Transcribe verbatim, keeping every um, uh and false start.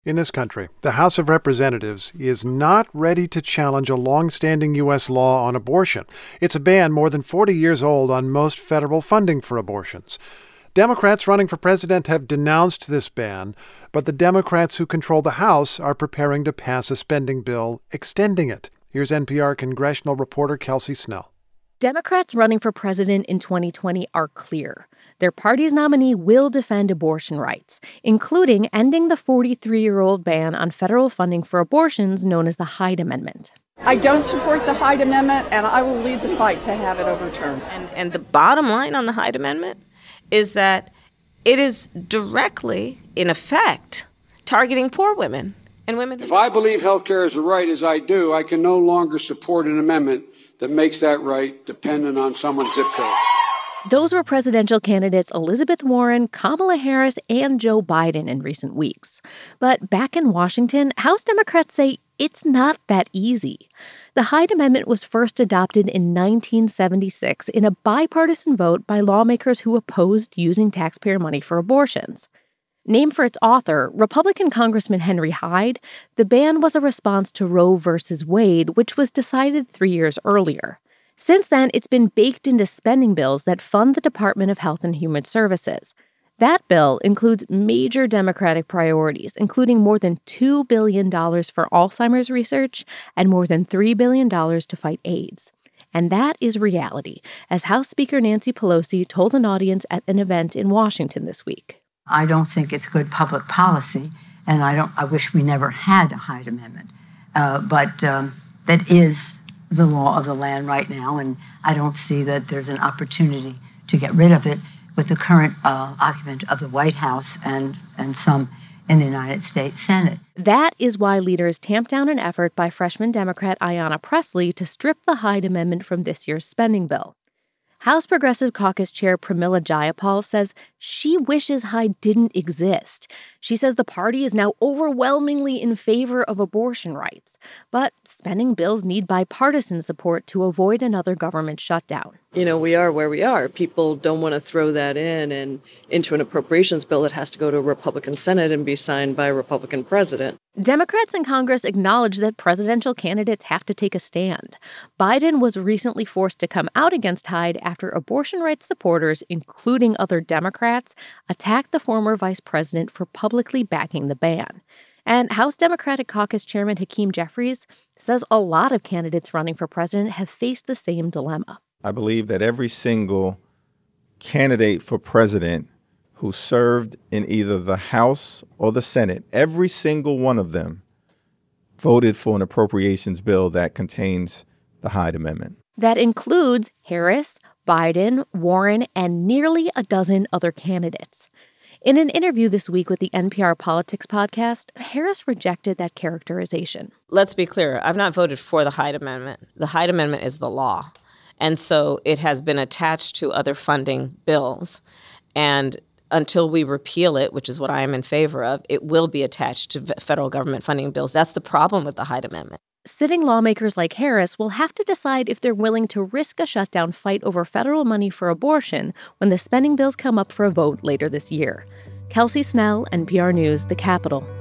In this country, the House of Representatives is not ready to challenge a long-standing U S law on abortion. It's a ban more than forty years old on most federal funding for abortions. Democrats running for president have denounced this ban, but the Democrats who control the House are preparing to pass a spending bill extending it. Here's N P R congressional reporter Kelsey Snell. Democrats running for president in twenty twenty are clear. Their party's nominee will defend abortion rights, including ending the forty-three-year-old ban on federal funding for abortions known as the Hyde Amendment. I don't support the Hyde Amendment, and I will lead the fight to have it overturned. And, and the bottom line on the Hyde Amendment is that it is directly, in effect, targeting poor women and women who If I believe health care is a right, as I do, I can no longer support an amendment that makes that right dependent on someone's zip code. Those were presidential candidates Elizabeth Warren, Kamala Harris, and Joe Biden in recent weeks. But back in Washington, House Democrats say it's not that easy. The Hyde Amendment was first adopted in nineteen seventy-six in a bipartisan vote by lawmakers who opposed using taxpayer money for abortions. Named for its author, Republican Congressman Henry Hyde, the ban was a response to Roe v. Wade, which was decided three years earlier. Since then, it's been baked into spending bills that fund the Department of Health and Human Services. That bill includes major Democratic priorities, including more than two billion dollars for Alzheimer's research and more than three billion dollars to fight AIDS. And that is reality, as House Speaker Nancy Pelosi told an audience at an event in Washington this week. I don't think it's good public policy, and I don't. I wish we never had a Hyde Amendment. Uh, but um, that is the law of the land right now, and I don't see that there's an opportunity to get rid of it with the current uh, occupant of the White House and, and some in the United States Senate. That is why leaders tamped down an effort by freshman Democrat Ayanna Pressley to strip the Hyde Amendment from this year's spending bill. House Progressive Caucus Chair Pramila Jayapal says she wishes Hyde didn't exist. She says the party is now overwhelmingly in favor of abortion rights, but spending bills need bipartisan support to avoid another government shutdown. You know, we are where we are. People don't want to throw that in and into an appropriations bill that has to go to a Republican Senate and be signed by a Republican president. Democrats in Congress acknowledge that presidential candidates have to take a stand. Biden was recently forced to come out against Hyde after abortion rights supporters, including other Democrats, attacked the former vice president for publicly backing the ban. And House Democratic Caucus Chairman Hakeem Jeffries says a lot of candidates running for president have faced the same dilemma. I believe that every single candidate for president who served in either the House or the Senate, every single one of them voted for an appropriations bill that contains the Hyde Amendment. That includes Harris, Biden, Warren, and nearly a dozen other candidates. In an interview this week with the N P R Politics podcast, Harris rejected that characterization. Let's be clear. I've not voted for the Hyde Amendment. The Hyde Amendment is the law. And so it has been attached to other funding bills. And until we repeal it, which is what I am in favor of, it will be attached to federal government funding bills. That's the problem with the Hyde Amendment. Sitting lawmakers like Harris will have to decide if they're willing to risk a shutdown fight over federal money for abortion when the spending bills come up for a vote later this year. Kelsey Snell, N P R News, The Capitol.